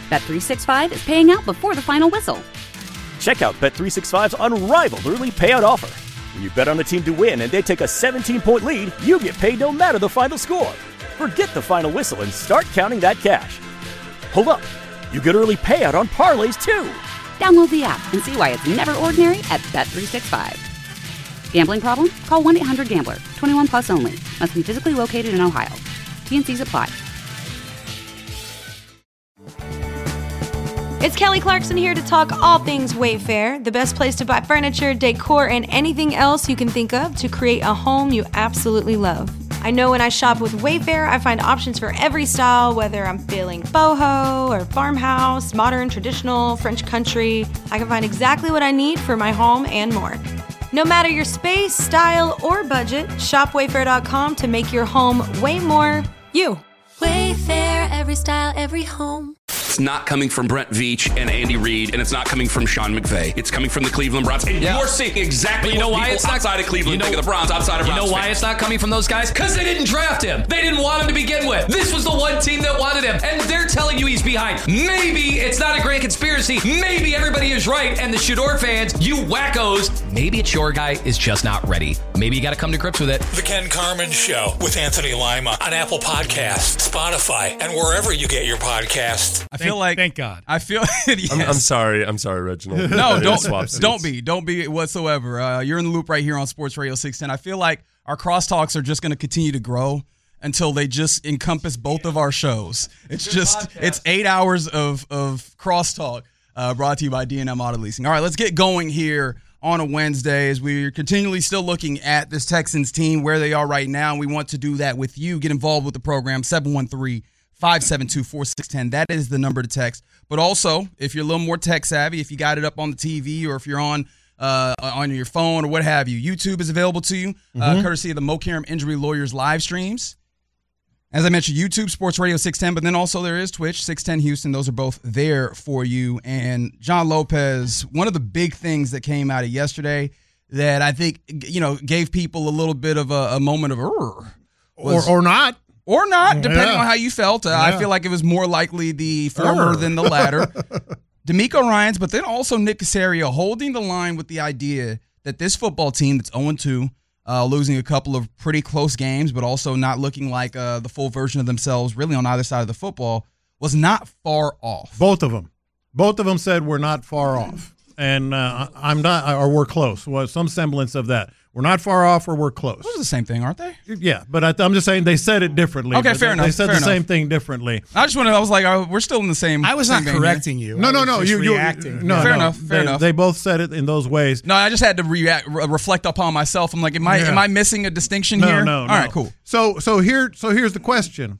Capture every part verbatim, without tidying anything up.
Bet three sixty-five is paying out before the final whistle. Check out Bet three sixty-five's unrivaled early payout offer. When you bet on a team to win and they take a seventeen-point lead, you get paid no matter the final score. Forget the final whistle and start counting that cash. Hold up. You get early payout on parlays, too. Download the app and see why it's never ordinary at Bet three sixty-five. Gambling problem? Call one eight hundred gambler. twenty-one plus only. Must be physically located in Ohio. T and C's apply. It's Kelly Clarkson here to talk all things Wayfair, the best place to buy furniture, decor, and anything else you can think of to create a home you absolutely love. I know when I shop with Wayfair, I find options for every style, whether I'm feeling boho or farmhouse, modern, traditional, French country. I can find exactly what I need for my home and more. No matter your space, style, or budget, shop wayfair dot com to make your home way more you. Wayfair, every style, every home. It's not coming from Brent Veach and Andy Reid, and it's not coming from Sean McVay. It's coming from the Cleveland Browns. And yeah. you're seeing exactly you know what why it's outside not, of Cleveland you know, think of the Browns, outside of You Browns know why fans. It's not coming from those guys? Because they didn't draft him. They didn't want him to begin with. This was the one team that wanted him, and they're telling you he's behind. Maybe it's not a grand conspiracy. Maybe everybody is right, and the Shador fans, you wackos, maybe it's your guy is just not ready. Maybe you got to come to grips with it. The Ken Carman Show with Anthony Lima on Apple Podcasts, Spotify, and wherever you get your podcasts. I feel thank, like thank God. I feel. Yes. I'm, I'm sorry. I'm sorry, Reginald. No, don't don't be. Don't be whatsoever. Uh, you're in the loop right here on Sports Radio six ten. I feel like our crosstalks are just going to continue to grow until they just encompass both of our shows. It's Good just podcast. It's eight hours of of crosstalk uh, brought to you by D and M Auto Leasing. All right, let's get going here on a Wednesday as we're continually still looking at this Texans team, where they are right now. We want to do that with you. Get involved with the program, seven one three, five seven two, four six one zero. That is the number to text. But also, if you're a little more tech savvy, if you got it up on the T V or if you're on uh, on your phone or what have you, YouTube is available to you, mm-hmm. uh, courtesy of the Mo Karam Injury Lawyers live streams. As I mentioned, YouTube, Sports Radio six ten, but then also there is Twitch, six ten Houston. Those are both there for you. And John Lopez, one of the big things that came out of yesterday that I think, you know, gave people a little bit of a, a moment of, or, or not. Or not, depending yeah. on how you felt. Uh, yeah. I feel like it was more likely the former than the latter. D'Amico Ryans, but then also Nick Caserio holding the line with the idea that this football team that's oh and two, uh, losing a couple of pretty close games, but also not looking like uh, the full version of themselves really on either side of the football, was not far off. Both of them. Both of them said we're not far off. And uh, I'm not, or we're close. Well, some semblance of that. We're not far off or we're close. Those are the same thing, aren't they? Yeah, but I, I'm just saying they said it differently. Okay, fair they, enough. They said fair the enough. same thing differently. I just wanted, I was like, oh, we're still in the same. I was same not correcting here. you. No, no, no. You, you, reacting. No, fair no, enough. Fair they, enough. They both said it in those ways. No, I just had to react, re- reflect upon myself. I'm like, am I, yeah. am I missing a distinction no, here? No, no, All right, cool. So, so here, so here's the question.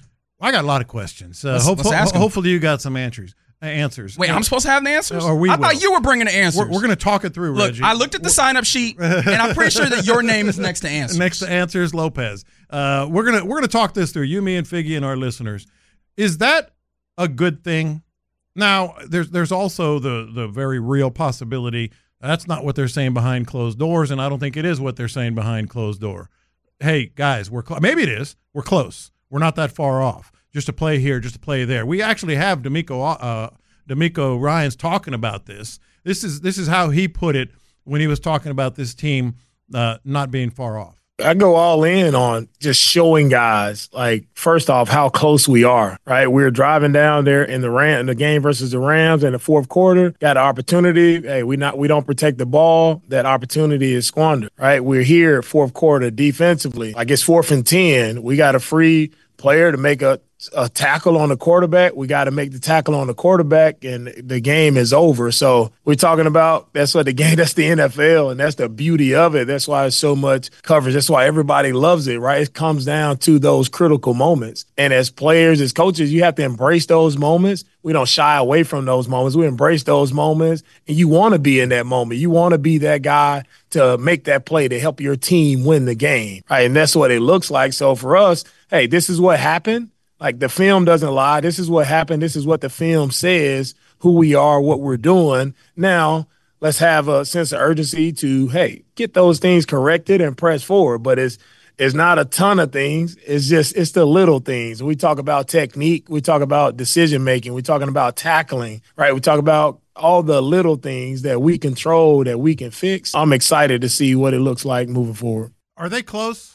I got a lot of questions. Uh, let's, hope, let's ask ho- hopefully, you got some answers. Answers. Wait, I'm supposed to have the answers? Or we I will. thought you were bringing the answers. We're, we're going to talk it through, Look, Reggie. I looked at the sign-up sheet, and I'm pretty sure that your name is next to answers. Next to answers, Lopez. Uh, we're gonna we're gonna talk this through. You, me, and Figgy, and our listeners. Is that a good thing? Now, there's there's also the the very real possibility that's not what they're saying behind closed doors, and I don't think it is what they're saying behind closed door. Hey, guys, we're cl- maybe it is. We're close. We're not that far off. Just to play here, just to play there. We actually have D'Amico uh, D'Amico Ryans talking about this. This is this is how he put it when he was talking about this team uh, not being far off. I go all in on just showing guys, like, first off, how close we are, right? We were driving down there in the Ram, in the game versus the Rams in the fourth quarter, got an opportunity. Hey, we not we don't protect the ball. That opportunity is squandered, right? We're here fourth quarter defensively. Like, it's fourth and ten. We got a free player to make a a tackle on the quarterback. We got to make the tackle on the quarterback, and the game is over. So we're talking about that's what the game. That's the N F L, and that's the beauty of it. That's why it's so much coverage. That's why everybody loves it, right? It comes down to those critical moments. And as players, as coaches, you have to embrace those moments. We don't shy away from those moments. We embrace those moments, and you want to be in that moment. You want to be that guy to make that play to help your team win the game, right? And that's what it looks like. So for us, hey, this is what happened. Like, the film doesn't lie. This is what happened. This is what the film says, who we are, what we're doing. Now, let's have a sense of urgency to, hey, get those things corrected and press forward. But it's It's not a ton of things. It's just it's the little things. We talk about technique. We talk about decision making. We're talking about tackling, right? We talk about all the little things that we control, that we can fix. I'm excited to see what it looks like moving forward. Are they close?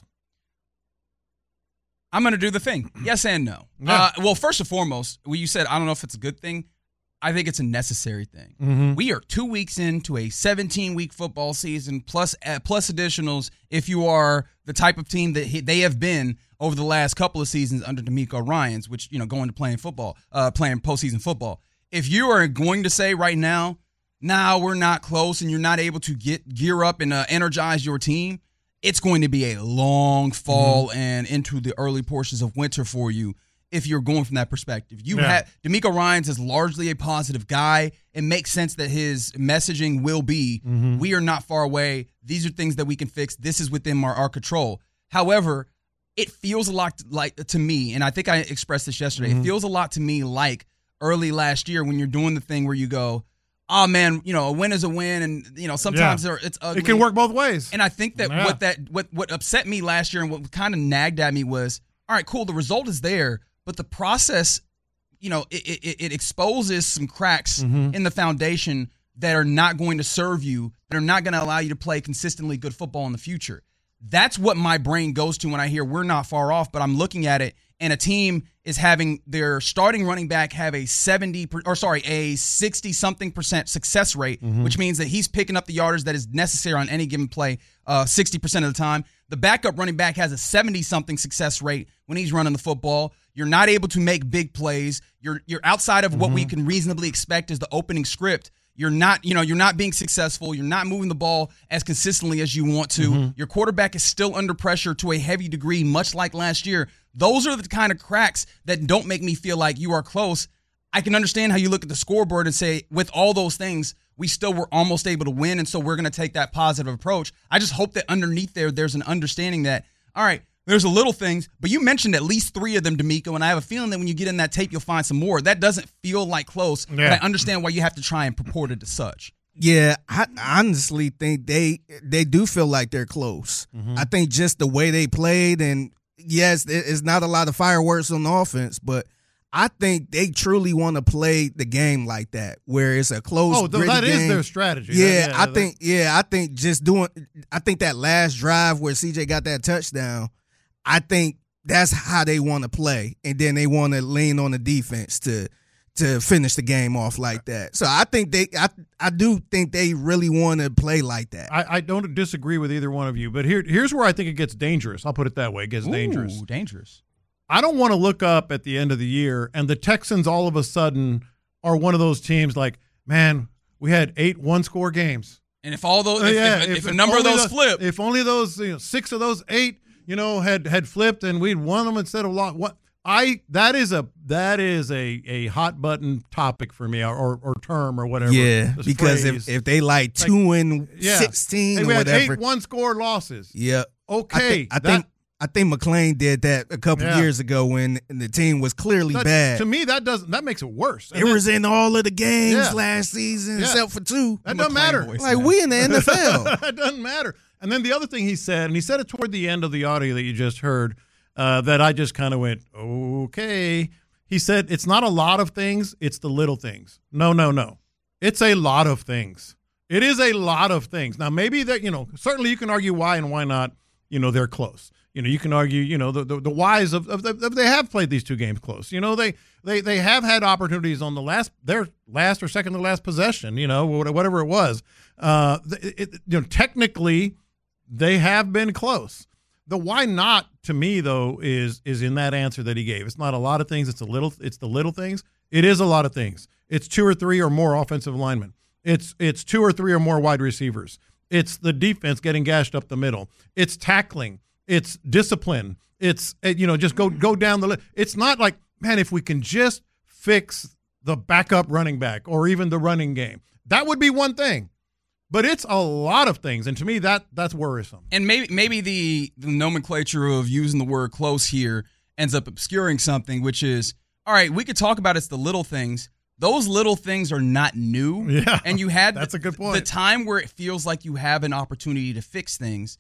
I'm going to do the thing. Yes and no. Yeah. Uh, well, first and foremost, when you said, I don't know if it's a good thing, I think it's a necessary thing. Mm-hmm. We are two weeks into a seventeen-week football season, plus uh, plus additionals if you are the type of team that he, they have been over the last couple of seasons under DeMeco Ryans, which, you know, going to playing football, uh, playing postseason football. If you are going to say right now, nah, we're not close, and you're not able to get gear up and uh, energize your team, it's going to be a long fall mm-hmm. and into the early portions of winter for you if you're going from that perspective. You yeah. have DeMeco Ryans is largely a positive guy. It makes sense that his messaging will be, mm-hmm. we are not far away. These are things that we can fix. This is within our, our control. However, it feels a lot like to me, and I think I expressed this yesterday, mm-hmm. it feels a lot to me like early last year when you're doing the thing where you go, oh, man, you know, a win is a win, and, you know, sometimes yeah. it's ugly. It can work both ways. And I think that yeah. what that what what upset me last year and what kind of nagged at me was, all right, cool, the result is there, but the process, you know, it, it, it exposes some cracks mm-hmm. in the foundation that are not going to serve you, that are not going to allow you to play consistently good football in the future. That's what my brain goes to when I hear we're not far off, but I'm looking at it, and a team is having their starting running back have a seventy or sorry, a sixty something percent success rate, mm-hmm. which means that he's picking up the yardage that is necessary on any given play uh, sixty percent of the time. The backup running back has a seventy something success rate when he's running the football. You're not able to make big plays. You're you're outside of mm-hmm. what we can reasonably expect as the opening script. You're not, you know, you're not being successful. You're not moving the ball as consistently as you want to. Mm-hmm. Your quarterback is still under pressure to a heavy degree, much like last year. Those are the kind of cracks that don't make me feel like you are close. I can understand how you look at the scoreboard and say, with all those things, we still were almost able to win, and so we're going to take that positive approach. I just hope that underneath there, there's an understanding that, all right, there's a little things, but you mentioned at least three of them, DeMeco, and I have a feeling that when you get in that tape, you'll find some more. That doesn't feel like close, yeah. but I understand why you have to try and purport it as such. Yeah, I honestly think they they do feel like they're close. Mm-hmm. I think just the way they played, and yes, it's not a lot of fireworks on the offense, but I think they truly want to play the game like that, where it's a close. Oh, that game. is their strategy. Yeah, yeah I that, think. Yeah, I think just doing. I think that last drive where C J got that touchdown, I think that's how they want to play, and then they want to lean on the defense to to finish the game off like that. So I think they. I I do think they really want to play like that. I, I don't disagree with either one of you, but here here's where I think it gets dangerous. I'll put it that way. It gets Ooh, dangerous. Dangerous. I don't want to look up at the end of the year and the Texans all of a sudden are one of those teams like, man, we had eight one-score games. And if all those, uh, yeah, if, if, if, if a number of those the, flip. If only those, you know, six of those eight, you know, had had flipped and we'd won them instead of lost. What I that is a that is a, a hot button topic for me, or or, or term or whatever. Yeah, because if, if they like two like, and yeah. sixteen hey, or we whatever, had eight one-score losses. Yeah, okay, I, th- I that, think. I think McClain did that a couple yeah. years ago when the team was clearly that, bad. To me, that doesn't that makes it worse. It was in all of the games yeah. last season, yeah. except for two. That doesn't matter. Voice, like man. We in the N F L. That doesn't matter. And then the other thing he said, and he said it toward the end of the audio that you just heard, uh, that I just kind of went, okay. He said it's not a lot of things; it's the little things. No, no, no. It's a lot of things. It is a lot of things. Now, maybe that you know, certainly you can argue why and why not. You know, they're close. You know, you can argue, you know, the the, the whys of, of, of they have played these two games close. You know, they they they have had opportunities on the last their last or second to last possession. You know, whatever it was. Uh, it, it, you know, technically, they have been close. The why not to me though is is in that answer that he gave. It's not a lot of things. It's a little. It's the little things. It is a lot of things. It's two or three or more offensive linemen. It's it's two or three or more wide receivers. It's the defense getting gashed up the middle. It's tackling. It's discipline. It's, you know, just go go down the list. It's not like, man, if we can just fix the backup running back or even the running game, that would be one thing. But it's a lot of things, and to me, that that's worrisome. And maybe maybe the, the nomenclature of using the word close here ends up obscuring something, which is, all right, we could talk about it's the little things. Those little things are not new. Yeah, and you had that's a good point. The time where it feels like you have an opportunity to fix things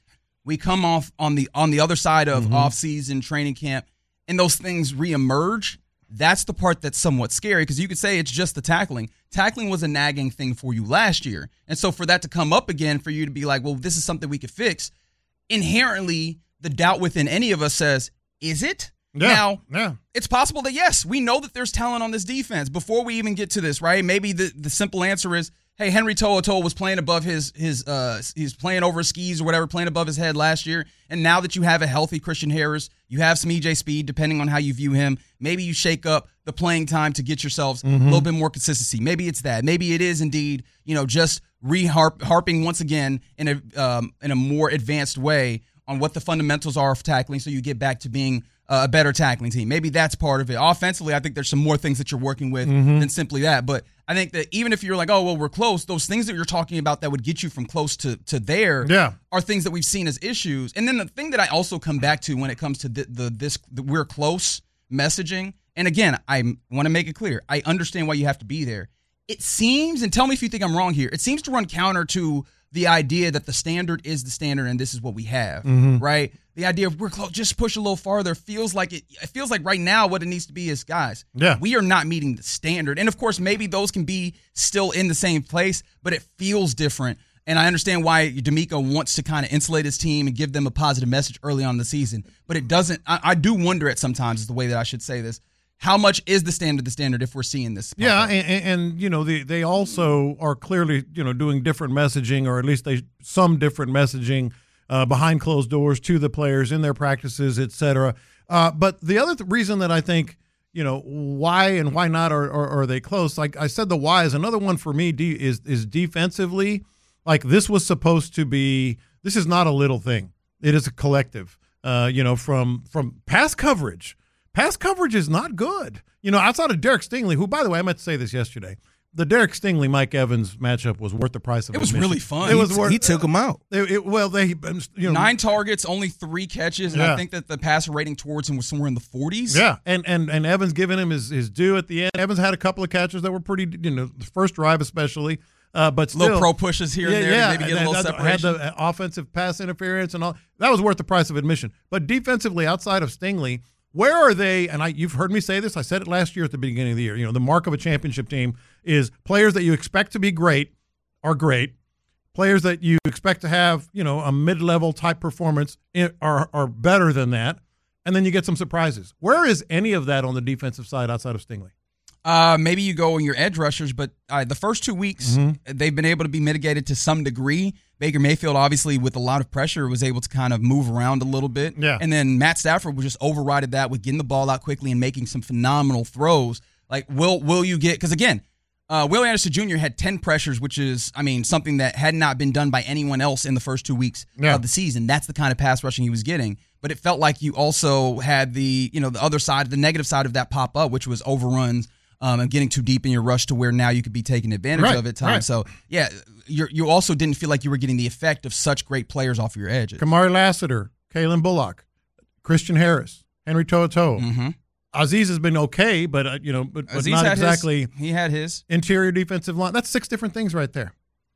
we come off on the on the other side of Mhm. off-season training camp, and those things reemerge. That's the part that's somewhat scary because you could say it's just the tackling. Tackling was a nagging thing for you last year. And so for that to come up again, for you to be like, well, this is something we could fix, inherently the doubt within any of us says, is it? Yeah, now, yeah. it's possible that, yes, we know that there's talent on this defense. Before we even get to this, right, maybe the, the simple answer is, hey, Henry To'oTo'o was playing above his, his uh, he's playing over his skis or whatever, playing above his head last year. And now that you have a healthy Christian Harris, you have some E J Speed, depending on how you view him, maybe you shake up the playing time to get yourselves Mhm. a little bit more consistency. Maybe it's that. Maybe it is indeed, you know, just re-harping once again in a um, in a more advanced way on what the fundamentals are of tackling so you get back to being uh, a better tackling team. Maybe that's part of it. Offensively, I think there's some more things that you're working with Mhm. than simply that. But I think that even if you're like, oh, well, we're close, those things that you're talking about that would get you from close to, to there Yeah. are things that we've seen as issues. And then the thing that I also come back to when it comes to the, the this the we're close messaging, and again, I want to make it clear, I understand why you have to be there. It seems, and tell me if you think I'm wrong here, it seems to run counter to the idea that the standard is the standard and this is what we have, Mhm. right? The idea of we're close, just push a little farther feels like it. It feels like right now what it needs to be is, guys, Yeah. we are not meeting the standard. And of course, maybe those can be still in the same place, but it feels different. And I understand why D'Amico wants to kind of insulate his team and give them a positive message early on in the season. But it doesn't. I, I do wonder at sometimes is the way that I should say this. How much is the standard the standard if we're seeing this? pop Yeah, up? and, and, and you know they they also are clearly you know doing different messaging, or at least they some different messaging uh, behind closed doors to the players in their practices, et cetera. Uh, but the other th- reason that I think you know why and why not are, are are they close? Like I said, the why is another one for me. De- is is defensively, like this was supposed to be. This is not a little thing. It is a collective. Uh, you know, from from pass coverage. Pass coverage is not good. You know, outside of Derek Stingley, who, by the way, I meant to say this yesterday. The Derek Stingley Mike Evans matchup was worth the price of It was admission. really fun. It was He- worth. he took him out. It, it, well, they you know Nine targets, only three catches, and Yeah. I think that the passer rating towards him was somewhere in the forties. Yeah, and and and Evans giving him his, his due at the end. Evans had a couple of catches that were pretty, you know, the first drive especially. Uh, but still, Little pro pushes here and yeah, there to yeah, maybe get a and little that- separation. Had the offensive pass interference and all that was worth the price of admission. But defensively, outside of Stingley, where are they? And I, you've heard me say this. I said it last year at the beginning of the year. You know, the mark of a championship team is players that you expect to be great are great. Players that you expect to have, you know, a mid-level type performance are are better than that, and then you get some surprises. Where is any of that on the defensive side outside of Stingley? Uh, maybe you go on your edge rushers, but uh, the first two weeks, Mm-hmm. they've been able to be mitigated to some degree. Baker Mayfield, obviously, with a lot of pressure, was able to kind of move around a little bit. Yeah. And then Matt Stafford was just overrided that with getting the ball out quickly and making some phenomenal throws. Like, will will you get – because, again, uh, Will Anderson Junior had ten pressures, which is, I mean, something that had not been done by anyone else in the first two weeks Yeah. of the season. That's the kind of pass rushing he was getting. But it felt like you also had the, you know, the other side, the negative side of that pop up, which was overruns. Um, and getting too deep in your rush to where now you could be taking advantage Right, of at times. right. So, yeah, you're, you also didn't feel like you were getting the effect of such great players off your edges. Kamari Lassiter, Kalen Bullock, Christian Harris, Henry To'oTo'o. Mm-hmm. Aziz has been okay, but uh, you know, but, but Aziz not had exactly. His, he had his interior defensive line. That's six different things right there.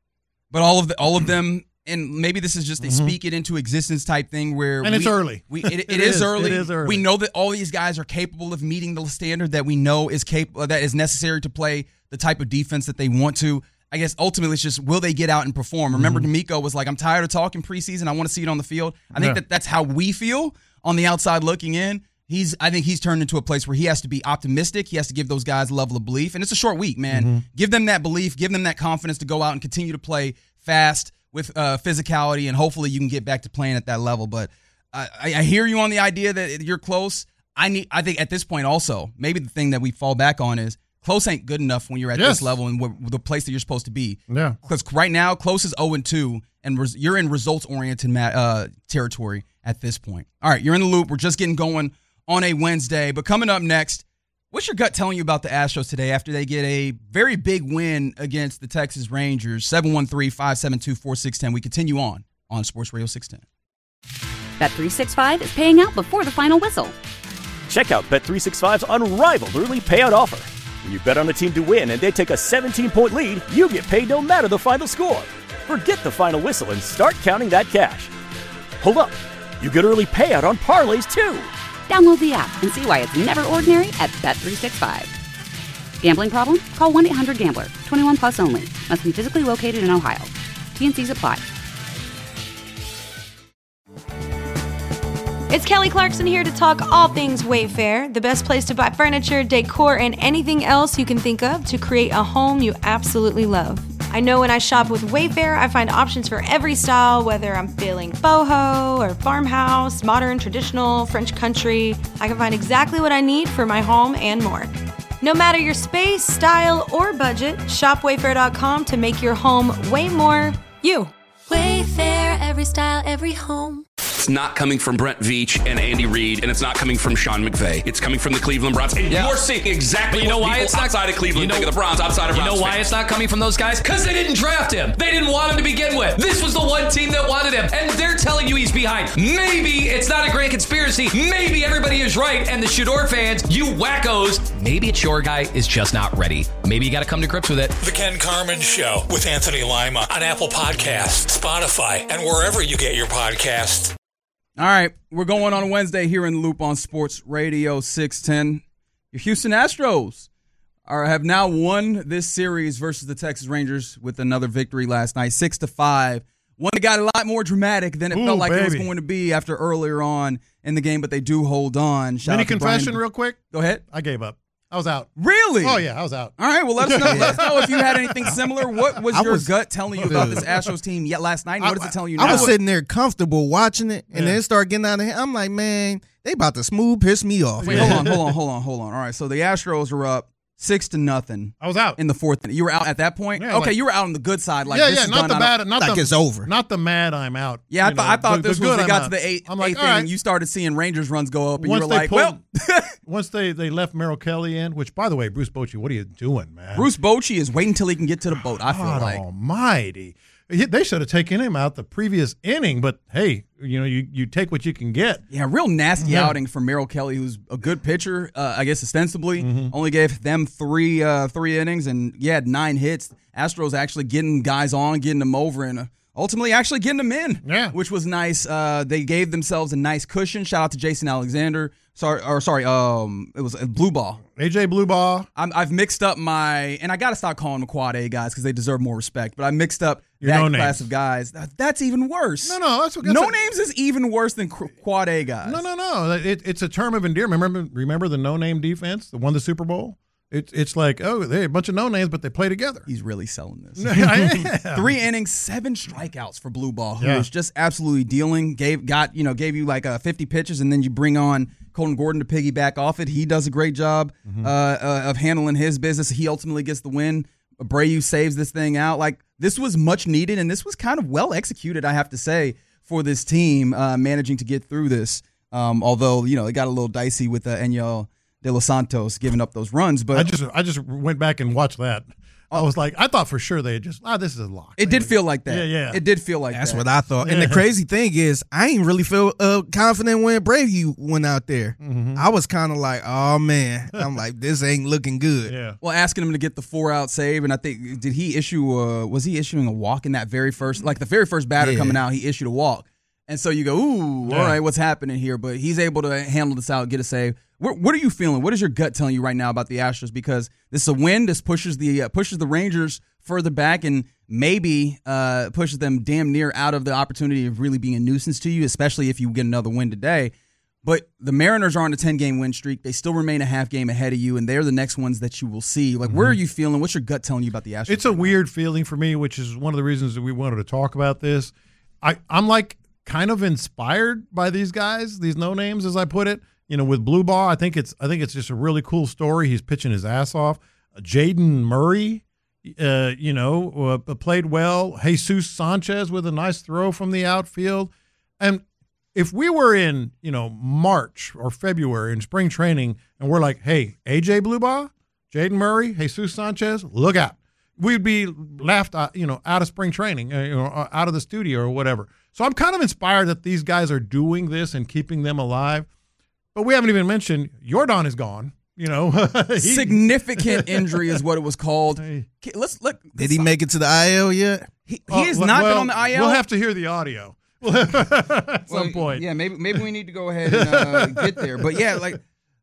But all of the, all of them, and maybe this is just a Mhm. speak it into existence type thing where And it's we- early. We, it, it, It is, is, early. it is early. We know that all these guys are capable of meeting the standard that we know is capable that is necessary to play the type of defense that they want to. I guess ultimately it's just, will they get out and perform? Remember, Mhm. D'Amico was like, I'm tired of talking preseason. I want to see it on the field. I think Yeah. that that's how we feel on the outside looking in. He's, I think he's turned into a place where he has to be optimistic. He has to give those guys a level of belief. And it's a short week, man. Mm-hmm. Give them that belief. Give them that confidence to go out and continue to play fast with uh, physicality, and hopefully you can get back to playing at that level. But I, I hear you on the idea that you're close. I need. I think at this point also, maybe the thing that we fall back on is close ain't good enough when you're at Yes. this level and wh- the place that you're supposed to be. Yeah. Because right now, close is oh and two, and res- you're in results-oriented ma- uh, territory at this point. All right, you're in the loop. We're just getting going on a Wednesday. But coming up next, what's your gut telling you about the Astros today after they get a very big win against the Texas Rangers? seven one three, five seven two, four six one zero. We continue on on Sports Radio six ten. Bet three sixty-five is paying out before the final whistle. Check out Bet three sixty-five's unrivaled early payout offer. When you bet on a team to win and they take a seventeen-point lead, you get paid no matter the final score. Forget the final whistle and start counting that cash. Hold up. You get early payout on parlays, too. Download the app and see why it's never ordinary at Bet three sixty-five. Gambling problem? Call one eight hundred gambler. twenty-one plus only. Must be physically located in Ohio. T N Cs apply. It's Kelly Clarkson here to talk all things Wayfair, the best place to buy furniture, decor, and anything else you can think of to create a home you absolutely love. I know when I shop with Wayfair, I find options for every style, whether I'm feeling boho or farmhouse, modern, traditional, French country. I can find exactly what I need for my home and more. No matter your space, style, or budget, shop wayfair dot com to make your home way more you. Wayfair, every style, every home. It's not coming from Brent Veach and Andy Reid, and it's not coming from Sean McVay. It's coming from the Cleveland Browns. And Yeah. you're seeing exactly But you know what why people it's not- outside of Cleveland you know- think of the Browns, outside of You Browns know why fans. it's not coming from those guys? Because they didn't draft him. They didn't want him to begin with. This was the one team that wanted him, and they're telling you he's behind. Maybe it's not a grand conspiracy. Maybe everybody is right, and the Shador fans, you wackos, maybe it's your guy is just not ready. Maybe you got to come to grips with it. The Ken Carmen Show with Anthony Lima on Apple Podcasts, Spotify, and wherever you get your podcasts. All right, we're going on a Wednesday here in the Loop on Sports Radio six ten. Your Houston Astros are have now won this series versus the Texas Rangers with another victory last night, six to five. One that got a lot more dramatic than it Ooh, felt like it was baby. going to be after earlier on in the game, but they do hold on. Shout Mini out to Brian- confession, real quick. Go ahead. I gave up. I was out. Really? Oh yeah, I was out. All right, well, let us know. Let us know if you had anything similar. What was I your was- gut telling you about this Astros team yet last night? And what is it telling you now? I was sitting there comfortable watching it, and Yeah. then it started getting out of hand. I'm like, man, they about to smooth piss me off. Wait, hold on, hold on, hold on, hold on. All right, so the Astros are up six to nothing. I was out in the fourth inning. You were out at that point. Yeah, okay, like- you were out on the good side. Like yeah, this yeah, is not done. the I bad, don't- not Like the, it's over. Not the mad. I'm out. Yeah, I, You thought know, I thought the- this the was. good, They I'm got out. to the eighth, I'm like, eighth all inning. right. You started seeing Rangers runs go up, and Once you were they like, pulled- well. Once they, they left Merrill Kelly in, which by the way, Bruce Bochy, what are you doing, man? Bruce Bochy is waiting until he can get to the boat. I feel God like. Almighty. He- They should have taken him out the previous inning, but hey, you know, you, you take what you can get. Yeah, real nasty Yeah. outing from Merrill Kelly, who's a good pitcher. Uh, I guess ostensibly Mm-hmm. only gave them three uh, three innings, and yeah, had nine hits. Astros actually getting guys on, getting them over, and uh, ultimately actually getting them in. Yeah, which was nice. Uh, they gave themselves a nice cushion. Shout out to Jason Alexander. Sorry, or sorry, um, it was a blue ball. A J Blue Ball. I'm, I've mixed up my, and I got to stop calling them quad A guys because they deserve more respect. But I mixed up Your that no class names. of guys. That- That's even worse. No, no, that's what no that's a- names is even worse than qu- quad A guys. No, no, no. It, it's a term of endearment. Remember, remember the no-name defense that won the Super Bowl? It's it's like, oh, they're a bunch of no-names, but they play together. He's really selling this. I am. Three innings, seven strikeouts for Blue Ball, who Yeah. was just absolutely dealing. Gave got you know gave you like uh, fifty pitches, and then you bring on Colton Gordon to piggyback off it. He does a great job Mm-hmm. uh, uh, of handling his business. He ultimately gets the win. Abreu saves this thing out. Like this was much needed, and this was kind of well executed, I have to say, for this team uh, managing to get through this. Um, although you know it got a little dicey with uh, Enyel De Los Santos giving up those runs, but I just I just went back and watched that. I was like, I thought for sure they had just, ah, this is a lock. it did feel like that. Yeah, yeah. It did feel like That's that. what I thought. And the crazy thing is, I ain't really feel uh, confident when Bravey went out there. Mm-hmm. I was kind of like, oh man, I'm like, this ain't looking good. Yeah. Well, asking him to get the four out save, and I think did he issue? A, was he issuing a walk in that very first, like the very first batter Yeah. coming out? He issued a walk, and so you go, ooh, Yeah. all right, what's happening here? But he's able to handle this out, get a save. What, what are you feeling? What is your gut telling you right now about the Astros? Because this is a win. This pushes the uh, pushes the Rangers further back, and maybe uh, pushes them damn near out of the opportunity of really being a nuisance to you, especially if you get another win today. But the Mariners are on a ten-game win streak. They still remain a half game ahead of you, and they're the next ones that you will see. Like, where are you feeling? What's your gut telling you about the Astros? It's a weird feeling for me, which is one of the reasons that we wanted to talk about this. I, I'm like kind of inspired by these guys, these no names, as I put it. You know, with Blue Ball, I think it's I think it's just a really cool story. He's pitching his ass off. Uh, Jaden Murray, uh, you know, uh, played well. Jesus Sanchez with a nice throw from the outfield. And if we were in, you know, March or February in spring training, and we're like, hey, A J Blue Ball, Jaden Murray, Jesus Sanchez, look out. We'd be laughed out, you know, out of spring training, uh, you know, out of the studio or whatever. So I'm kind of inspired that these guys are doing this and keeping them alive. But we haven't even mentioned Jordan is gone. You know, he, significant injury is what it was called. Let's look. Did he make it to the I L yet? He, he Oh, has well, not well, been on the I L. We'll have to hear the audio. At some Well, point. Yeah, maybe maybe we need to go ahead and uh, get there. But yeah, like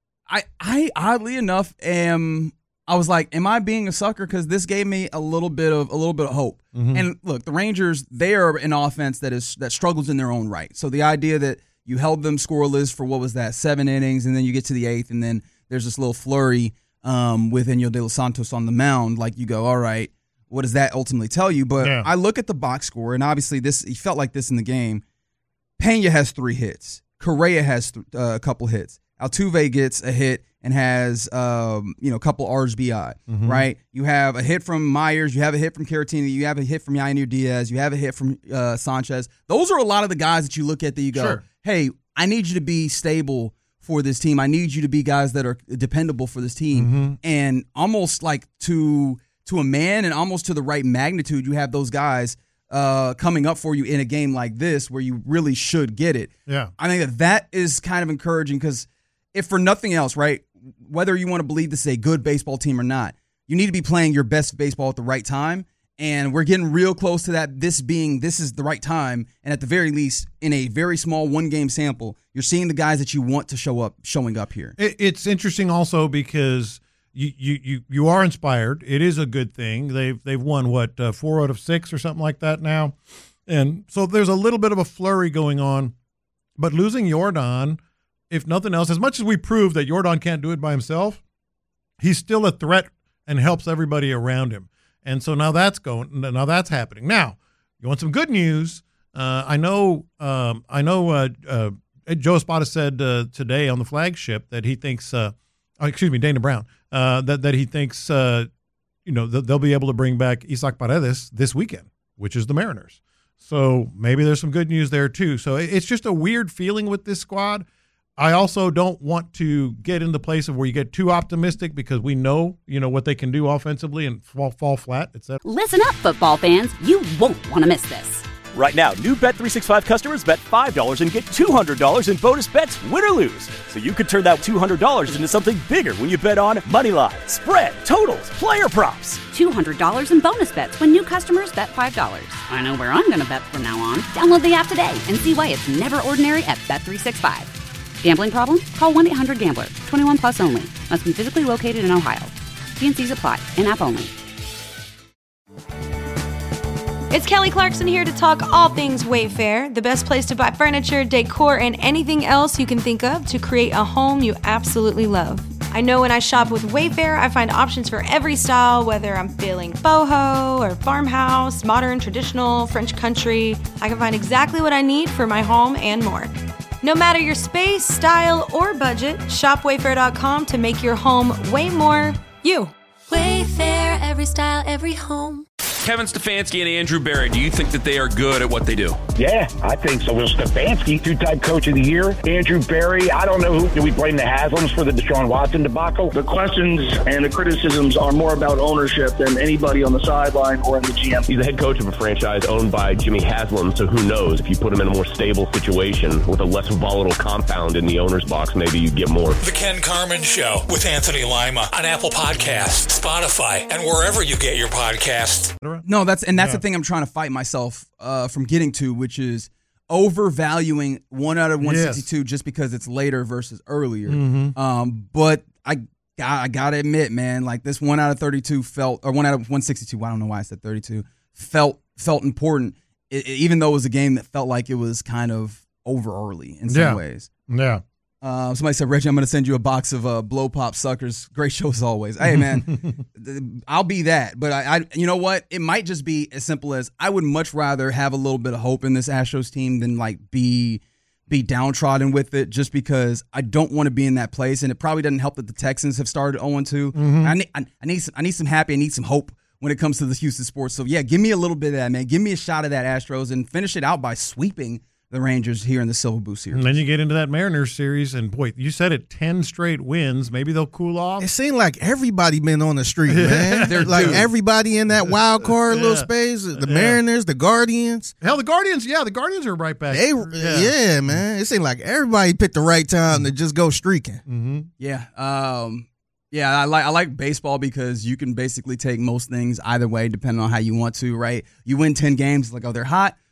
I I oddly enough am I was like, am I being a sucker? Because this gave me a little bit of a little bit of hope. Mhm. And look, the Rangers, they are an offense that is that struggles in their own right. So the idea that you held them scoreless for what was that, seven innings, and then you get to the eighth, and then there's this little flurry um, with Enyel De Los Santos on the mound. Like you go, all right, what does that ultimately tell you? But Yeah. I look at the box score, and obviously this he felt like this in the game. Pena has three hits. Correa has th- uh, a couple hits. Altuve gets a hit and has um, you know a couple R B I, Mhm. right? You have a hit from Myers. You have a hit from Caratini. You have a hit from Yainer Diaz. You have a hit from uh, Sanchez. Those are a lot of the guys that you look at that you go, Sure. hey, I need you to be stable for this team. I need you to be guys that are dependable for this team. Mhm. And almost like to to a man and almost to the right magnitude, you have those guys uh, coming up for you in a game like this where you really should get it. Yeah. I think that that is kind of encouraging because if for nothing else, right, whether you want to believe this is a good baseball team or not, you need to be playing your best baseball at the right time. And we're getting real close to that, this being, this is the right time. And at the very least, in a very small one-game sample, you're seeing the guys that you want to show up, showing up here. It, it's interesting also because you, you, you, you are inspired. It is a good thing. They've they've won, what, uh, four out of six or something like that now. And so there's a little bit of a flurry going on. But losing Yordan, if nothing else, as much as we prove that Yordan can't do it by himself, he's still a threat and helps everybody around him. And so now that's going. Now that's happening. Now, you want some good news? Uh, I know. Um, I know. Uh, uh, Joe Espada said uh, today on the flagship that he thinks. Uh, oh, excuse me, Dana Brown. Uh, that that he thinks. Uh, you know, th- they'll be able to bring back Isaac Paredes this weekend, which is the Mariners. So maybe there's some good news there too. So it- it's just a weird feeling with this squad. I also don't want to get in the place of where you get too optimistic because we know, you know, what they can do offensively and fall, fall flat, et cetera. Listen up, football fans. You won't want to miss this. Right now, new Bet three sixty-five customers bet five dollars and get two hundred dollars in bonus bets, win or lose. So you could turn that two hundred dollars into something bigger when you bet on money line, spread, totals, player props. two hundred dollars in bonus bets when new customers bet five dollars. I know where I'm going to bet from now on. Download the app today and see why it's never ordinary at Bet three sixty-five. Gambling problem? Call one eight hundred gambler. twenty-one plus only. Must be physically located in Ohio. T N Cs apply. In-app only. It's Kelly Clarkson here to talk all things Wayfair, the best place to buy furniture, decor, and anything else you can think of to create a home you absolutely love. I know when I shop with Wayfair, I find options for every style, whether I'm feeling boho or farmhouse, modern, traditional, French country. I can find exactly what I need for my home and more. No matter your space, style, or budget, shop wayfair dot com to make your home way more you. Wayfair, every style, every home. Kevin Stefanski and Andrew Barry, do you think that they are good at what they do? Yeah, I think so. Well, Stefanski, two-time coach of the year. Andrew Barry, I don't know who. Do we blame the Haslams for the Deshaun Watson debacle? The questions and the criticisms are more about ownership than anybody on the sideline or in the G M. He's the head coach of a franchise owned by Jimmy Haslam, so who knows? If you put him in a more stable situation with a less volatile compound in the owner's box, maybe you'd get more. The Ken Carmen Show with Anthony Lima on Apple Podcasts, Spotify, and wherever you get your podcasts. No, that's and that's Yeah. the thing I'm trying to fight myself uh, from getting to, which is overvaluing one out of one sixty-two Yes. just because it's later versus earlier. Mhm. Um, but I got, I gotta admit, man, like this one out of thirty-two felt, or one out of one sixty-two. I don't know why I said thirty-two. Felt felt important, it, it- even though it was a game that felt like it was kind of over early in some Yeah. ways. Yeah. Uh, somebody said, Reggie, I'm going to send you a box of uh, blow pop suckers. Great show as always. Hey, man, th- I'll be that. But I, I, you know what? It might just be as simple as I would much rather have a little bit of hope in this Astros team than like be be downtrodden with it, just because I don't want to be in that place. And it probably doesn't help that the Texans have started oh and two. Mhm. I need, I, I need some, I need some happy. I need some hope when it comes to the Houston sports. So yeah, give me a little bit of that, man. Give me a shot of that Astros and finish it out by sweeping the Rangers here in the Silver Boost series. And then you get into that Mariners series, and boy, you said it, ten straight wins. Maybe they'll cool off. It seemed like everybody been on the street, man. They're like due. everybody in that wild card little Yeah. space. The Yeah. Mariners, the Guardians. Hell, the Guardians, yeah, the Guardians are right back. They, yeah. man. It seemed like everybody picked the right time to just go streaking. Mm-hmm. Yeah, um, yeah, I like I like baseball because you can basically take most things either way, depending on how you want to. Right, you win ten games, like oh they're hot,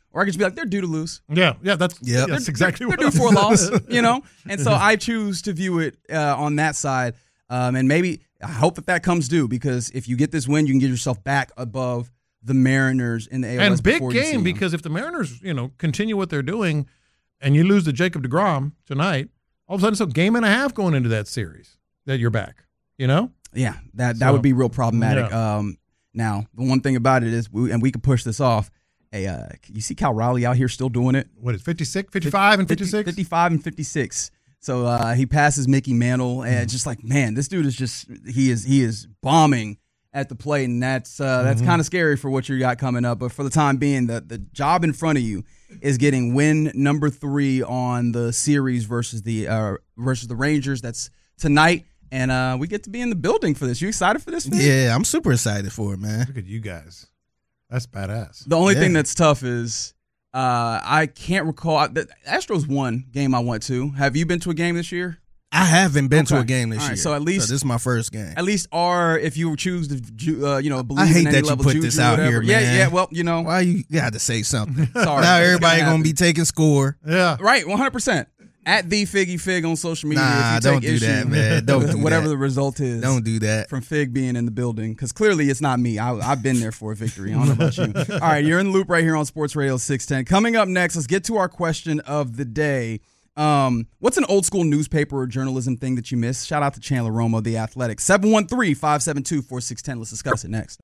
or I could just be like, they're due to lose. Yeah, yeah, that's yeah, that's they're, exactly they're, what they're due for a loss, you know. And so I choose to view it uh, on that side, um, and maybe I hope that that comes due because if you get this win, you can get yourself back above the Mariners in the A L S. And big before you see game them. because if the Mariners, you know, continue what they're doing, and you lose to Jacob deGrom tonight, all of a sudden it's a game and a half going into that series that you're back. You know? Yeah, that that So, would be real problematic. yeah. Um, now, the one thing about it is, we, and we can push this off. Hey, uh, you see Cal Raleigh out here still doing it? What is fifty-six, fifty-five, and fifty-six? fifty-five and fifty-six. So uh, he passes Mickey Mantle, and Mm. just like, man, this dude is just he is he is bombing at the plate, and that's uh, that's Mm-hmm. kind of scary for what you got coming up. But for the time being, the the job in front of you is getting win number three on the series versus the uh, versus the Rangers. That's tonight. And uh, we get to be in the building for this. You excited for this, Fig? Yeah, I'm super excited for it, man. Look at you guys. That's badass. The only Yeah. thing that's tough is uh, I can't recall. The Astros won game I went to. Have you been to a game this year? I haven't been to Okay. a game this All right, year. so at least- this is my first game. At least are if you choose to, ju- uh, you know, believe I hate in any that you level put juju this or out whatever. here, Yeah, man. yeah. Well, you know, Why you got to say something? sorry. Now It's everybody gonna gonna be happen. taking score. Yeah. Right, one hundred percent. At the Figgy Fig on social media. Nah, if you don't take do issue that, man. Don't with do whatever that. the result is. Don't do that. From Fig being in the building, because clearly it's not me. I, I've been there for a victory. I don't know about you. All right, you're in the loop right here on Sports Radio six ten. Coming up next, let's get to our question of the day. Um, what's an old school newspaper or journalism thing that you miss? Shout out to Chandler Romo, The Athletic. seven one three, five seven two, four six one zero. Let's discuss it next.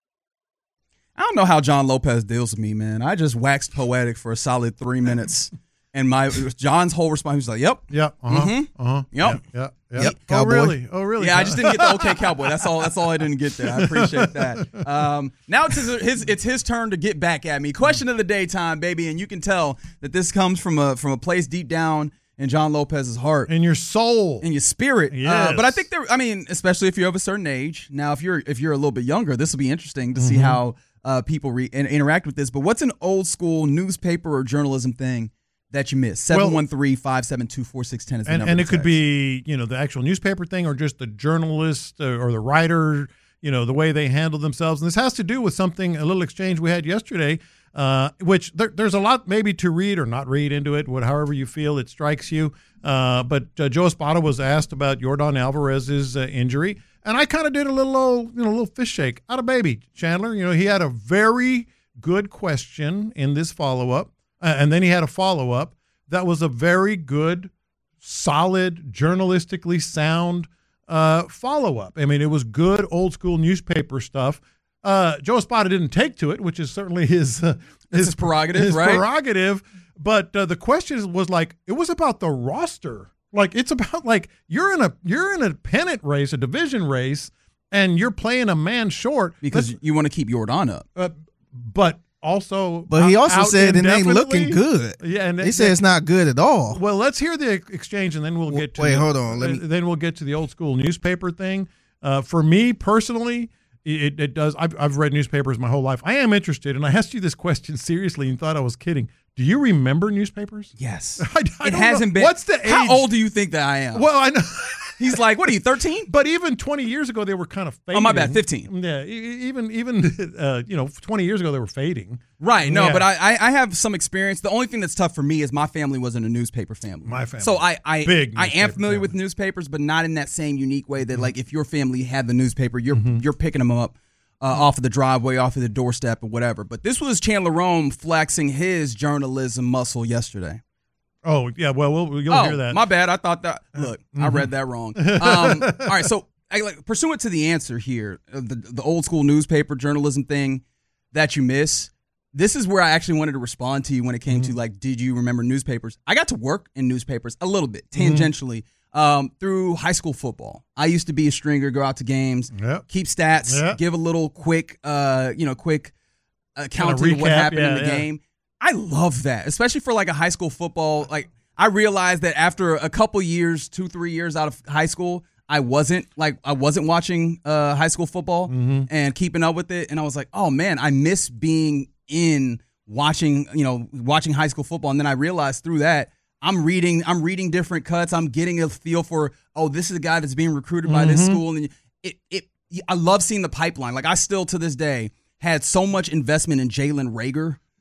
I don't know how John Lopez deals with me, man. I just waxed poetic for a solid three minutes. And my it was John's whole response, he was like, yep. Yep. Uh-huh. Mm-hmm. Uh-huh. Yep. Yeah. Yeah. Yep. Oh, Cowboy. really? Oh, really? Yeah, I just didn't get the okay cowboy. That's all. That's all I didn't get there. I appreciate that. Um, now it's his, his. It's his turn to get back at me. Question of the day time, baby, and you can tell that this comes from a from a place deep down in John Lopez's heart, in your soul, in your spirit. Uh, Yes. but I think there. I mean, especially if you're of a certain age. Now, if you're if you're a little bit younger, this will be interesting to see Mhm. how uh, people re- in, interact with this. But what's an old school newspaper or journalism thing that you miss? seven one three, five seven two, four six one zero is the and, number. and to it could text. be, you know, the actual newspaper thing or just the journalist uh, or the writer, you know, the way they handle themselves. And this has to do with something, a little exchange we had yesterday, uh, which there, there's a lot maybe to read or not read into it, what, however you feel it strikes you. Uh, but uh, Joe Espada was asked about Yordan Alvarez's uh, injury. And I kind of did a little, old, you know, a little fish shake out of baby, Chandler. You know, he had a very good question in this follow-up. Uh, and then he had a follow-up that was a very good, solid, journalistically sound uh, follow-up. I mean, it was good old-school newspaper stuff. Uh, Joe Espada didn't take to it, which is certainly his uh, It's his prerogative, his right? prerogative. But uh, the question was like, it was about the roster. Like it's about like you're in a you're in a pennant race, a division race, and you're playing a man short because Let's- you want to keep Jordan up. Uh, but also, But he out- also out said it ain't looking indefinitely. good. Yeah, and He said it's not good at all. Well, let's hear the exchange, and then we'll get to. Wait, the, hold on, let me- Then we'll get to the old school newspaper thing. Uh, for me personally, it, it does. I've, I've read newspapers my whole life. I am interested, and I asked you this question seriously and thought I was kidding. Do you remember newspapers? Yes. I, I It don't hasn't know. been. What's the age? How old do you think that I am? Well, I know. He's like, what are you, thirteen? But even twenty years ago, they were kind of fading. Oh, my bad, fifteen. Yeah, e- e- even even uh, you know, twenty years ago they were fading. Right. No, Yeah. but I, I I have some experience. The only thing that's tough for me is my family wasn't a newspaper family. My family. So I I, Big I am newspaper familiar family. with newspapers, but not in that same unique way that like if your family had the newspaper, you're you're picking them up uh, off of the driveway, off of the doorstep, or whatever. But this was Chandler Rome flexing his journalism muscle yesterday. Oh yeah, well, we'll you'll oh, hear that. my bad. I thought that. Look, I read that wrong. Um, all right, so I, like, pursuant to the answer here, uh, the the old school newspaper journalism thing that you miss. This is where I actually wanted to respond to you when it came to like, did you remember newspapers? I got to work in newspapers a little bit tangentially um, through high school football. I used to be a stringer, go out to games, Yep. keep stats, Yep. give a little quick, uh, you know, quick accounting of what recap, happened in yeah, the yeah. game. I love that, especially for like a high school football. Like I realized that after a couple years, two, three years out of high school, I wasn't like I wasn't watching uh, high school football Mm-hmm. and keeping up with it. And I was like, oh man, I miss being in watching, you know, watching high school football. And then I realized through that I'm reading, I'm reading different cuts. I'm getting a feel for, oh, this is a guy that's being recruited by this Mhm. school. And it, it, I love seeing the pipeline. Like I still to this day had so much investment in Jalen Rager.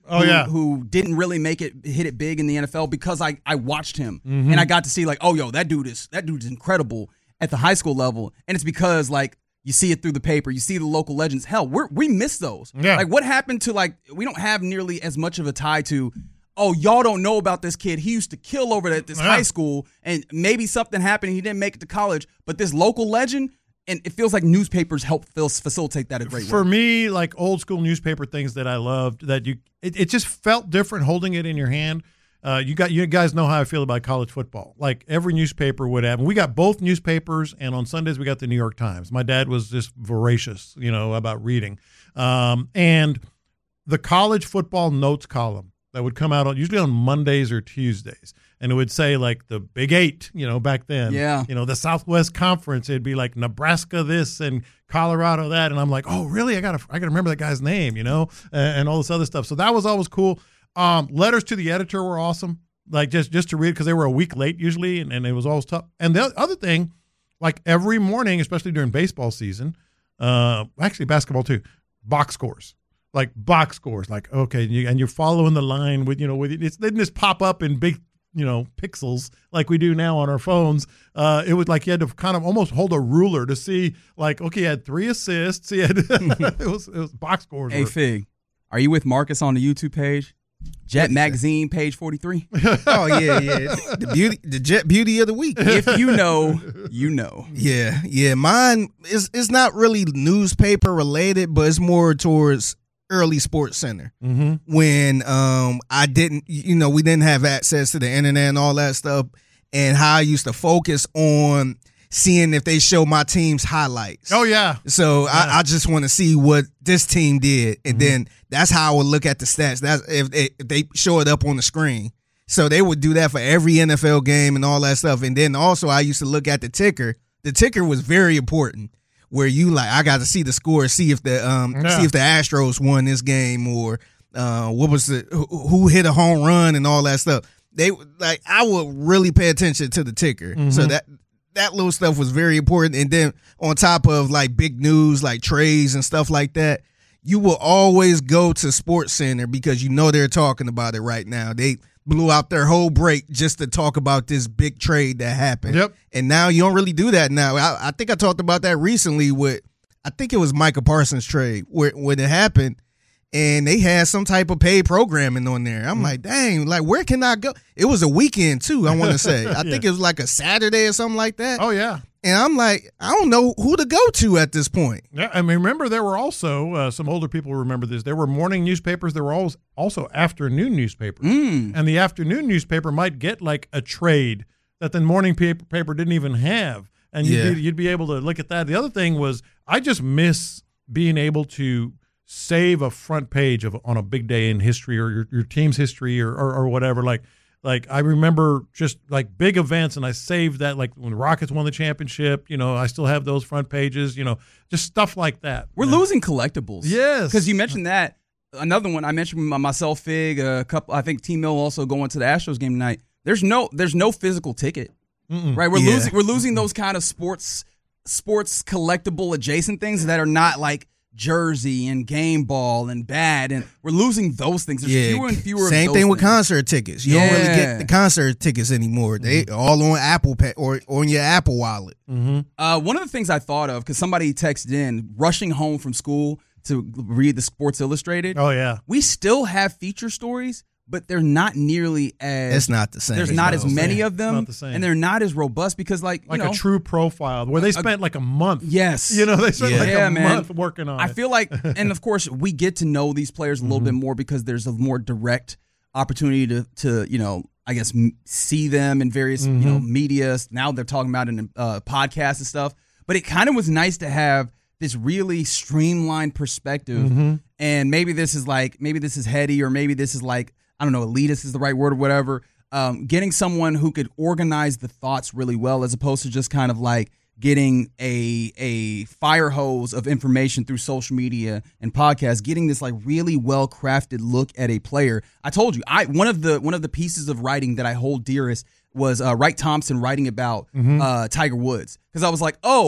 Oh, who, yeah. who didn't really make it hit it big in the N F L because I, I watched him Mhm. and I got to see like, oh, yo, that dude is that dude is incredible at the high school level. And it's because like you see it through the paper, you see the local legends. Hell, we we miss those. Yeah. Like what happened to like we don't have nearly as much of a tie to, oh, y'all don't know about this kid. He used to kill over at this Yeah. high school and maybe something happened and he didn't make it to college. But this local legend, and it feels like newspapers help fil- facilitate that a great way. For me, like old school newspaper things that I loved, that you it, it just felt different holding it in your hand. Uh, you got you guys know how I feel about college football. Like every newspaper would have, and we got both newspapers, and on Sundays we got the New York Times. My dad was just voracious, you know, about reading, um, and the college football notes column that would come out on usually on Mondays or Tuesdays, and it would say like the Big Eight, you know, back then, Yeah. you know, the Southwest Conference. It'd be like Nebraska this and Colorado that, and I'm like, oh really? I gotta I gotta remember that guy's name, you know, and, and all this other stuff. So that was always cool. Um, letters to the editor were awesome, like just just to read because they were a week late usually, and, and it was always tough. And the other thing, like every morning, especially during baseball season, uh, actually basketball too, box scores, like box scores, like okay, and, you, and you're following the line with you know with it's they didn't just pop up in big you know pixels like we do now on our phones. Uh, it was like you had to kind of almost hold a ruler to see like okay, he had three assists, he had it was it was box scores. Hey were, Fig, are you with Marcus on the YouTube page? Jet Magazine, page forty-three. Oh yeah, yeah. The beauty, the Jet Beauty of the week. If you know, you know. Yeah, yeah. Mine is it's not really newspaper related, but it's more towards early Sports Center. Mm-hmm. When um I didn't, you know, we didn't have access to the internet and all that stuff, and how I used to focus on seeing if they show my team's highlights. Oh yeah. So Yeah. I, I just want to see what this team did, and Mhm. then that's how I would look at the stats. That's if they, if they show it up on the screen. So they would do that for every N F L game and all that stuff. And then also I used to look at the ticker. The ticker was very important, where you like I got to see the score, see if the um Yeah. see if the Astros won this game, or uh what was the who, who hit a home run and all that stuff. They like I would really pay attention to the ticker. Mhm. So that that little stuff was very important. And then on top of like big news like trades and stuff like that, you will always go to Sports Center because you know they're talking about it right now. They blew out their whole break just to talk about this big trade that happened. Yep. And now you don't really do that now. I, I think I talked about that recently with, I think it was Micah Parsons' trade where when it happened, and they had some type of paid programming on there. I'm like, dang, like where can I go? It was a weekend too, I want to say. I think Yeah. it was like a Saturday or something like that. Oh yeah. And I'm like, I don't know who to go to at this point. Yeah, I mean, remember there were also uh, some older people remember this. There were morning newspapers. There were always also afternoon newspapers, Mm. and the afternoon newspaper might get like a trade that the morning paper, paper didn't even have, and you'd, Yeah. be, you'd be able to look at that. The other thing was, I just miss being able to save a front page of on a big day in history or your, your team's history or, or or whatever. Like like I remember just like big events, and I saved that. Like when the Rockets won the championship, you know, I still have those front pages. You know, just stuff like that. We're you know? losing collectibles. Yes. Because you mentioned that. Another one I mentioned my- myself, Fig, a couple. I think T Mill also going to the Astros game tonight. There's no there's no physical ticket. Mm-mm. Right? We're Yeah. losing we're losing those kind of sports sports collectible adjacent things that are not like jersey and game ball and bat, and we're losing those things. There's Yeah. fewer and fewer. Same of those thing with things. concert tickets. You don't really Yeah. get the concert tickets anymore. They all on Apple Pay or on your Apple Wallet. Mm-hmm. Uh, one of the things I thought of, because somebody texted in, rushing home from school to read the Sports Illustrated. Oh yeah. We still have feature stories, but they're not nearly as. It's not the same. There's It's not not as the many same. of them, It's not the same. and they're not as robust because, like, you Like know, a true profile where they spent like a month. Yes. You know, they spent Yeah. like Yeah, a man. month working on I it. feel like, and of course, we get to know these players a little Mm-hmm. bit more because there's a more direct opportunity to, to you know, I guess, m- see them in various, you know, Mhm. media. Now they're talking about it in uh, podcasts and stuff. But it kind of was nice to have this really streamlined perspective. Mhm. And maybe this is like, maybe this is heady, or maybe this is like, I don't know, elitist is the right word or whatever. Um, getting someone who could organize the thoughts really well, as opposed to just kind of like getting a a fire hose of information through social media and podcasts, getting this like really well crafted look at a player. I told you, I one of the one of the pieces of writing that I hold dearest was uh, Wright Thompson writing about Mhm. uh, Tiger Woods, because I was like, oh,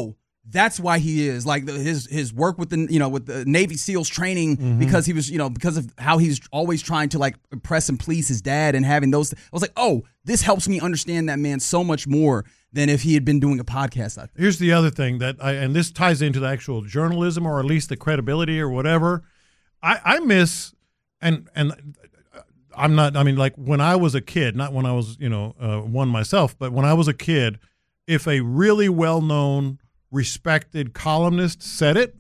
that's why he is like the, his his work with the you know with the Navy SEALs training Mm-hmm. because he was you know because of how he's always trying to like impress and please his dad and having those. I was like, oh, this helps me understand that man so much more than if he had been doing a podcast. I think. Here's the other thing that I and this ties into the actual journalism or at least the credibility or whatever. I, I miss and and I'm not. I mean, like when I was a kid, not when I was you know uh, one myself, but when I was a kid, if a really well known respected columnist said it,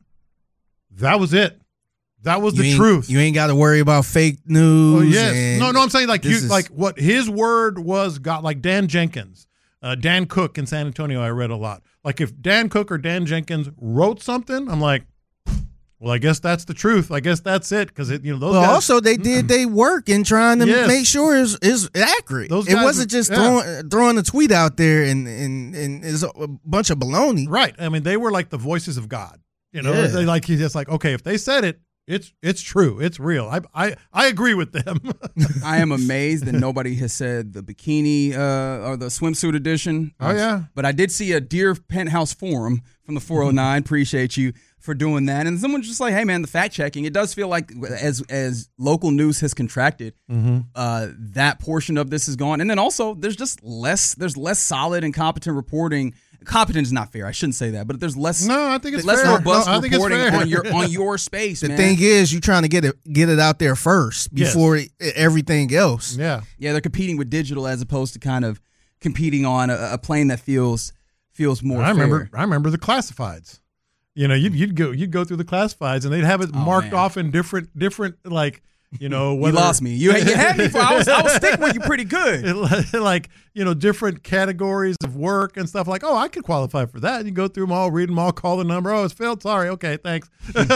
that was it. That was You the ain't- truth. You ain't got to worry about fake news. Oh, yes. and No, no, I'm saying like you this is- like what his word was got like Dan Jenkins, uh, Dan Cook in San Antonio. I read a lot. Like if Dan Cook or Dan Jenkins wrote something, I'm like, well, I guess that's the truth. I guess that's it because it you know those Well, guys. also they did they work in trying to Yes. make sure it's, it's accurate. Those it guys wasn't were- just yeah. throwing throwing a tweet out there and and and it's a bunch of baloney. Right. I mean, they were like the voices of God. You know, Yeah. they like he's just like, okay, if they said it, it's it's true, it's real. I I I agree with them. I am amazed that nobody has said the bikini uh, or the swimsuit edition. Oh, yeah. But I did see a Dear Penthouse forum from the four oh nine. Appreciate you for doing that. And someone's just like, hey, man, the fact checking. It does feel like as as local news has contracted, Mm-hmm. uh, that portion of this is gone. And then also there's just less there's less solid and competent reporting. Competent is not fair. I shouldn't say that, but there's less. No, I think it's less fair. robust No, I think it's reporting fair. on your on your space. The man. thing is, you're trying to get it get it out there first Yes. before it- everything else. Yeah. Yeah, they're competing with digital as opposed to kind of competing on a, a plane that feels feels more. I remember fair. I remember the classifieds. You know, you'd you'd go you'd go through the classifieds and they'd have it Oh, marked man. off in different different like you know You whether, lost me. You, you had me for. I was I was sticking with you pretty good. like you know different categories of work and stuff like oh I could qualify for that. You go through them all, read them all, call the number. Oh, it's filled. Sorry. Okay, thanks.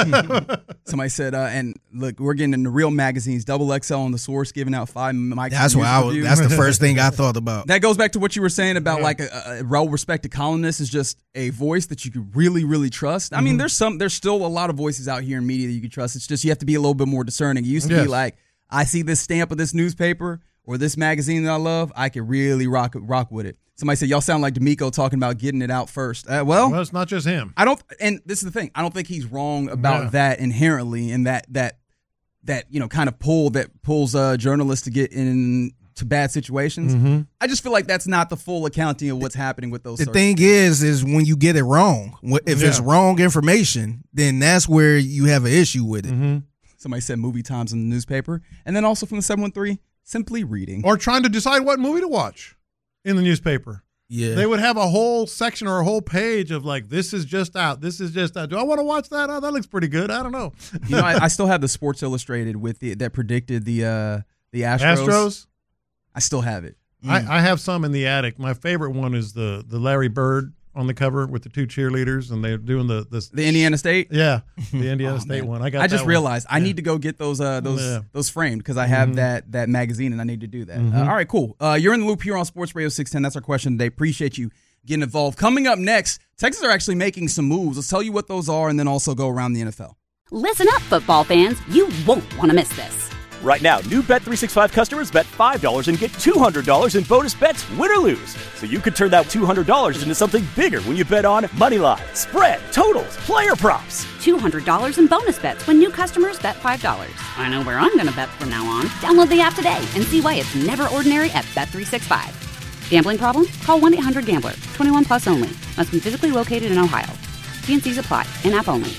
Somebody said, uh, and look, we're getting into real magazines. Double X L on the Source giving out five Mike. That's what I was. That's the first thing I thought about. That goes back to what you were saying about Yeah. like a, a well-respected columnist is just a voice that you could really, really trust. I mean, Mm-hmm. there's some, there's still a lot of voices out here in media that you can trust. It's just you have to be a little bit more discerning. It used to Yes. be like, I see this stamp of this newspaper or this magazine that I love, I could really rock rock with it. Somebody said, y'all sound like D'Amico talking about getting it out first. Uh, well, Well, it's not just him. I don't, and this is the thing. I don't think he's wrong about Yeah. that inherently, and that that that you know kind of pull that pulls uh, journalists to get into bad situations. Mm-hmm. I just feel like that's not the full accounting of what's happening with those. The searches. thing is, is when you get it wrong. Wh- If it's Yeah. wrong information, then that's where you have an issue with it. Mm-hmm. Somebody said movie times in the newspaper, and then also from the seven one three, simply reading. Or trying to decide what movie to watch in the newspaper. Yeah. They would have a whole section or a whole page of like, this is just out. This is just out. Do I want to watch that? Oh, that looks pretty good. I don't know. You know, I, I still have the Sports Illustrated with the that predicted the uh, the Astros. Astros? I still have it. I, I have some in the attic. My favorite one is the the Larry Bird on the cover with the two cheerleaders, and they're doing the the, The Indiana State. yeah the Indiana Oh, State man. one. I got. I just that one. realized I Yeah. need to go get those uh those Yeah. those framed because I have Mhm. that that magazine and I need to do that. Mhm. Uh, all right, cool. Uh, you're in the loop here on Sports Radio six ten. That's our question today. Appreciate you getting involved. Coming up next, Texans are actually making some moves. Let's tell you what those are and then also go around the N F L. Listen up, football fans. You won't want to miss this. Right now, new Bet three sixty-five customers bet five dollars and get two hundred dollars in bonus bets, win or lose. So you could turn that two hundred dollars into something bigger when you bet on moneyline, spread, totals, player props. two hundred dollars in bonus bets when new customers bet five dollars. I know where I'm going to bet from now on. Download the app today and see why it's never ordinary at Bet three sixty-five. Gambling problem? Call one eight hundred gambler. twenty-one plus only. Must be physically located in Ohio. T and C's apply. In-app only.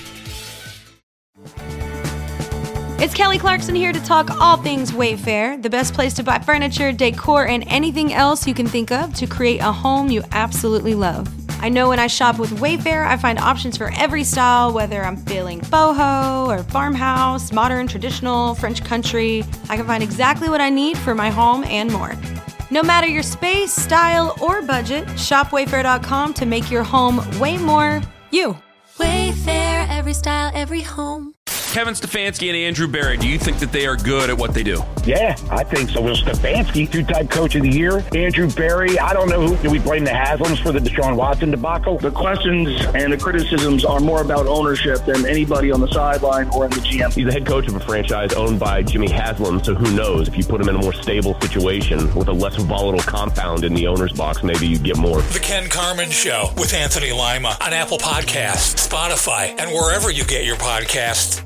It's Kelly Clarkson here to talk all things Wayfair, the best place to buy furniture, decor, and anything else you can think of to create a home you absolutely love. I know when I shop with Wayfair, I find options for every style, whether I'm feeling boho or farmhouse, modern, traditional, French country. I can find exactly what I need for my home and more. No matter your space, style, or budget, shop wayfair dot com to make your home way more you. Wayfair, every style, every home. Kevin Stefanski and Andrew Berry, do you think that they are good at what they do? Yeah, I think so. Will Stefanski, two-time coach of the year. Andrew Berry, I don't know who. Do we blame the Haslams for the Deshaun Watson debacle? The questions and the criticisms are more about ownership than anybody on the sideline or in the G M. He's the head coach of a franchise owned by Jimmy Haslam, so who knows? If you put him in a more stable situation with a less volatile compound in the owner's box, maybe you get more. The Ken Carman Show with Anthony Lima on Apple Podcasts, Spotify, and wherever you get your podcasts.